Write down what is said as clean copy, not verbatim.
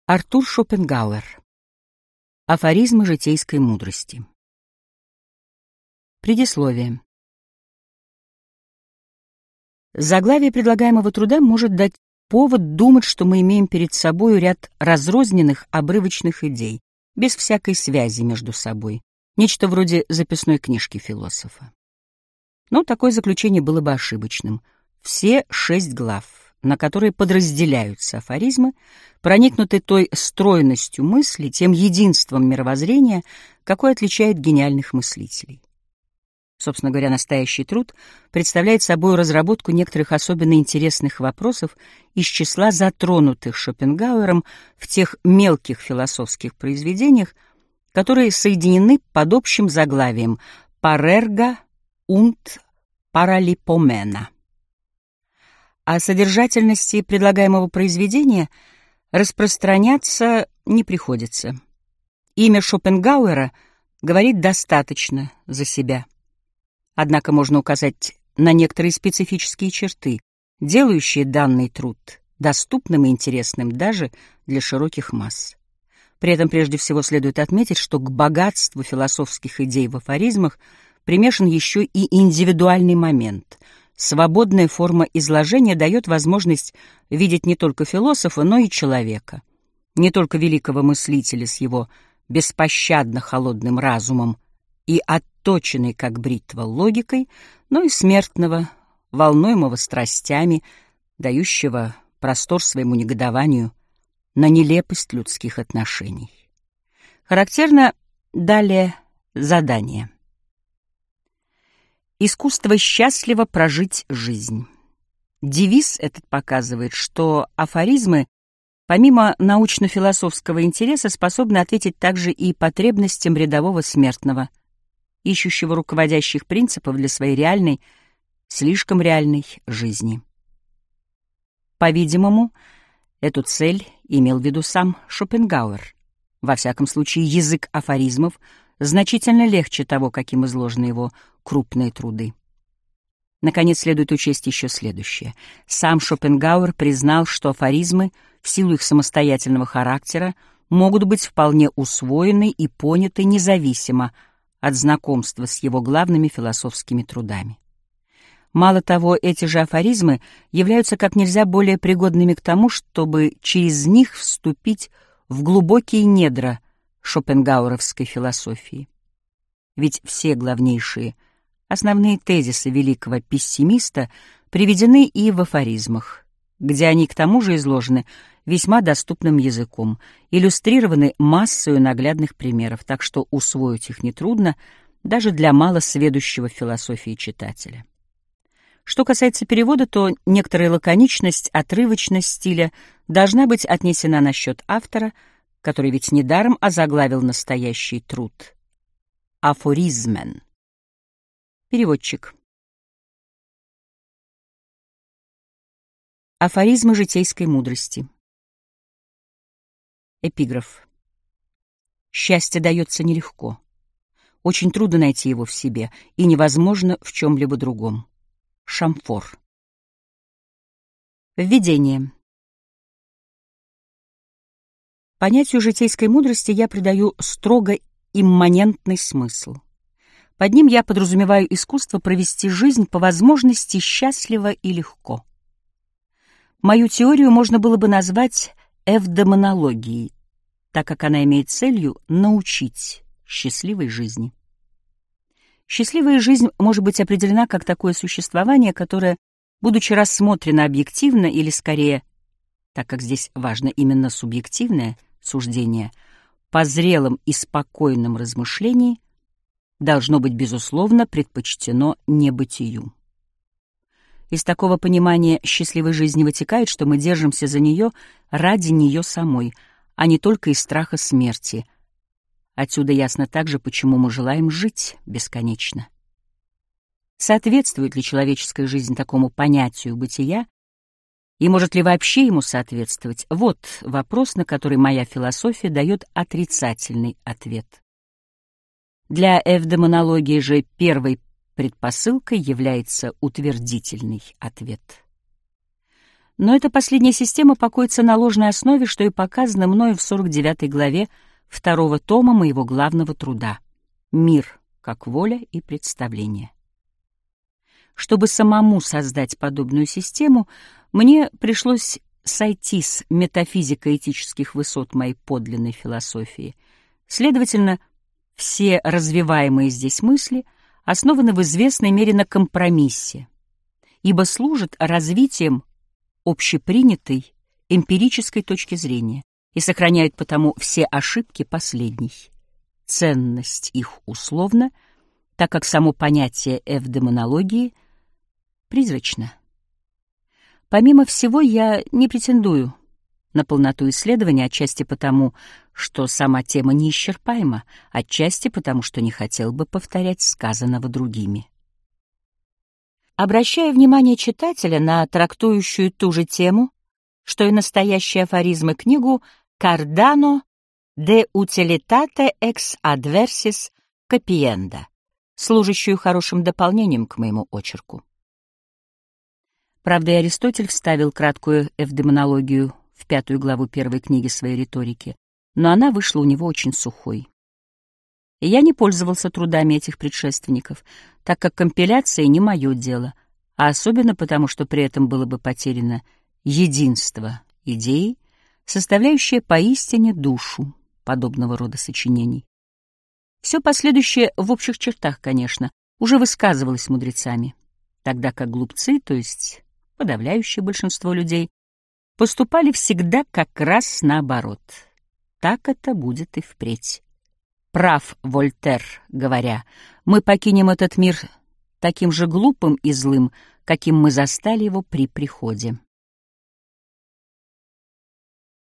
Артур Шопенгауэр. Афоризмы житейской мудрости. Предисловие. Заглавие предлагаемого труда может дать повод думать, что мы имеем перед собой ряд разрозненных обрывочных идей, без всякой связи между собой, нечто вроде записной книжки философа. Но такое заключение было бы ошибочным. Все 6 глав, на которые подразделяются афоризмы, проникнуты той стройностью мысли, тем единством мировоззрения, какое отличает гениальных мыслителей. Собственно говоря, настоящий труд представляет собой разработку некоторых особенно интересных вопросов из числа затронутых Шопенгауэром в тех мелких философских произведениях, которые соединены под общим заглавием «Парерга und Paralipomena». О содержательности предлагаемого произведения распространяться не приходится. Имя Шопенгауэра говорит достаточно за себя. Однако можно указать на некоторые специфические черты, делающие данный труд доступным и интересным даже для широких масс. При этом прежде всего следует отметить, что к богатству философских идей в афоризмах примешан еще и индивидуальный момент. Свободная форма изложения дает возможность видеть не только философа, но и человека, не только великого мыслителя с его беспощадно холодным разумом и отточенной, как бритва, логикой, но и смертного, волнуемого страстями, дающего простор своему негодованию на нелепость людских отношений. Характерно далее задание. Искусство счастливо прожить жизнь. Девиз этот показывает, что афоризмы, помимо научно-философского интереса, способны ответить также и потребностям рядового смертного, ищущего руководящих принципов для своей реальной, слишком реальной жизни. По-видимому, эту цель имел в виду сам Шопенгауэр. Во всяком случае, язык афоризмов значительно легче того, каким изложены его крупные труды. Наконец, следует учесть еще следующее. Сам Шопенгауэр признал, что афоризмы, в силу их самостоятельного характера, могут быть вполне усвоены и поняты независимо от знакомства с его главными философскими трудами. Мало того, эти же афоризмы являются как нельзя более пригодными к тому, чтобы через них вступить в глубокие недра шопенгауэровской философии. Ведь все главнейшие основные тезисы великого пессимиста приведены и в афоризмах, где они к тому же изложены весьма доступным языком, иллюстрированы массою наглядных примеров, так что усвоить их нетрудно даже для малосведущего в философии читателя. Что касается перевода, то некоторая лаконичность, отрывочность стиля должна быть отнесена на счет автора, который ведь недаром озаглавил настоящий труд «Афоризмен». Переводчик. Афоризмы житейской мудрости. Эпиграф. Счастье дается нелегко. Очень трудно найти его в себе, и невозможно в чем-либо другом. Шамфор. Введение. Понятию житейской мудрости я придаю строго имманентный смысл. Под ним я подразумеваю искусство провести жизнь по возможности счастливо и легко. Мою теорию можно было бы назвать эвдемонологией, так как она имеет целью научить счастливой жизни. Счастливая жизнь может быть определена как такое существование, которое, будучи рассмотрено объективно, или скорее, так как здесь важно именно субъективное суждение, по зрелом и спокойном размышлении, должно быть, безусловно, предпочтено небытию. Из такого понимания счастливой жизни вытекает, что мы держимся за нее ради нее самой, а не только из страха смерти. Отсюда ясно также, почему мы желаем жить бесконечно. Соответствует ли человеческая жизнь такому понятию бытия, и может ли вообще ему соответствовать? Вот вопрос, на который моя философия дает отрицательный ответ. Для эвдемонологии же первой предпосылкой является утвердительный ответ. Но эта последняя система покоится на ложной основе, что и показано мною в 49 главе 2 тома моего главного труда «Мир как воля и представление». Чтобы самому создать подобную систему, мне пришлось сойти с метафизико-этических высот моей подлинной философии. Следовательно, все развиваемые здесь мысли основаны в известной мере на компромиссе, ибо служат развитием общепринятой эмпирической точки зрения и сохраняют потому все ошибки последней. Ценность их условна, так как само понятие эвдемонологии призрачно. Помимо всего, я не претендую на полноту исследования, отчасти потому, что сама тема неисчерпаема, отчасти потому, что не хотел бы повторять сказанного другими. Обращая внимание читателя на трактующую ту же тему, что и настоящие афоризмы, книгу «Cardano de utilitate ex adversis capienda», служащую хорошим дополнением к моему очерку. Правда, и Аристотель вставил краткую эвдемонологию в 5 главу 1 книги своей риторики, но она вышла у него очень сухой. И я не пользовался трудами этих предшественников, так как компиляция не мое дело, а особенно потому, что при этом было бы потеряно единство идей, составляющее поистине душу подобного рода сочинений. Все последующее в общих чертах, конечно, уже высказывалось мудрецами, тогда как глупцы, то есть подавляющее большинство людей, поступали всегда как раз наоборот. Так это будет и впредь. Прав Вольтер, говоря: «Мы покинем этот мир таким же глупым и злым, каким мы застали его при приходе».